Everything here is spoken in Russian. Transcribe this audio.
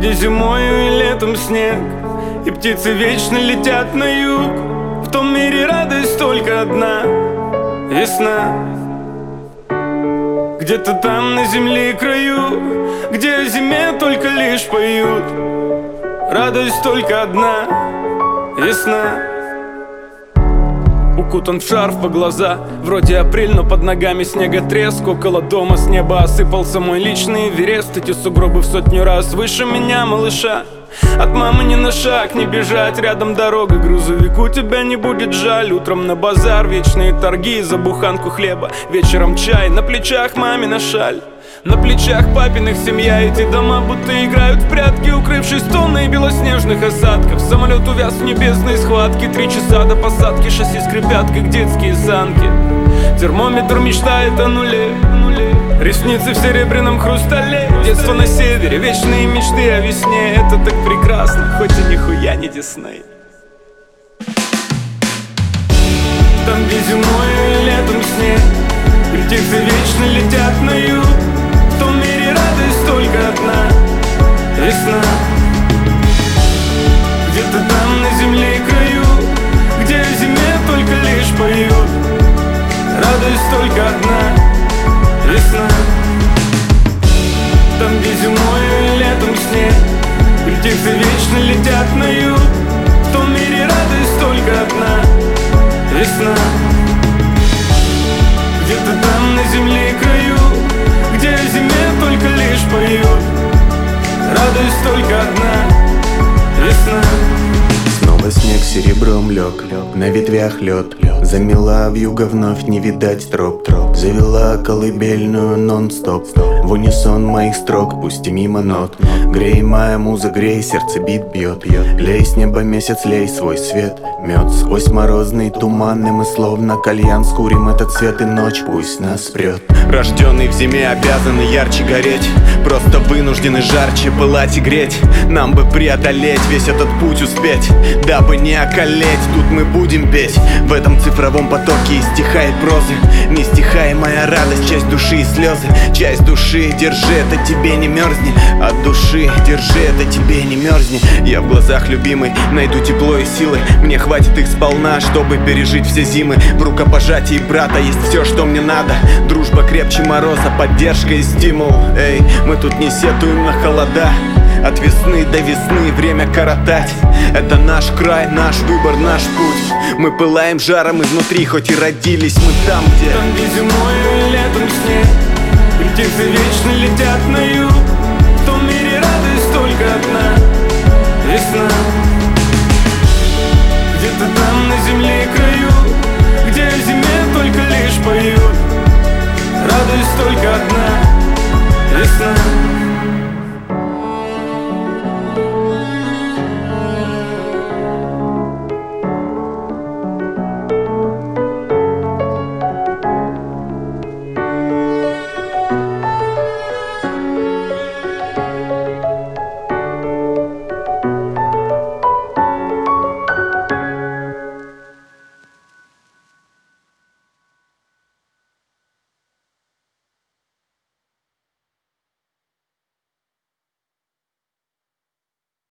где зимою и летом снег, и птицы вечно летят на юг. В том мире радость только одна — весна. Где-то там на земле краю, где о зиме только лишь поют, радость только одна — весна. Укутан в шарф по глаза, вроде апрель, но под ногами снеготреск. Около дома с неба осыпался мой личный Эверест. Эти сугробы в 100 раз выше меня, малыша. От мамы ни на шаг не бежать, рядом дорога, грузовику тебя не будет жаль. Утром на базар, вечные торги за буханку хлеба, вечером чай, на плечах мамина шаль. На плечах папиных семья, эти дома будто играют в прятки, укрывшись тонной белоснежных осадков. Самолет увяз в небесной схватке, 3 часа до посадки, шасси скрипят, как детские санки. Термометр мечтает о нуле, ресницы в серебряном хрустале. Детство на севере, вечные мечты о весне. Это так прекрасно, хоть и нихуя не Дисней. Там, где зимой и летом снег, и птицы вечно летят на юг. В том мире радость только одна — весна. Где-то там на земле краю, где о зиме только лишь поют, радость только одна — весна. Там, где зимой и летом снег, и птицы вечно летят на юг. В том мире радость только одна — весна. Где-то там на земле краю, где о зиме только лишь поют, радость только одна — весна. Снова снег серебром лег, на ветвях лед. Замела вьюга, вновь не видать троп. Завела колыбельную нон-стоп. В унисон моих строк, пусть и мимо нот. Грей, моя муза, грей, сердце бьет. Лей с неба месяц, лей свой свет. Мед сквозь морозный туманный, мы словно кальян скурим этот свет, и ночь пусть нас прет. Рожденный в зиме обязаны ярче гореть, просто вынуждены жарче пылать и греть. Нам бы преодолеть весь этот путь, успеть, дабы не околеть. Тут мы будем петь, в этом цифровом потоке и стихает прозы. Нестихаемая радость, часть души и слезы. Часть души, держи, это тебе не мерзни. От души, держи, это тебе не мерзни. Я в глазах любимой найду тепло и силы. Мне хватит их сполна, чтобы пережить все зимы. В рукопожатии брата есть все, что мне надо. Дружба крепче мороза, поддержка и стимул. Эй, мы тут не сетуем на холода. От весны до весны время коротать. Это наш край, наш выбор, наш путь. Мы пылаем жаром изнутри, хоть и родились мы там, где зимой и летом снег, и птицы вечно летят на юг.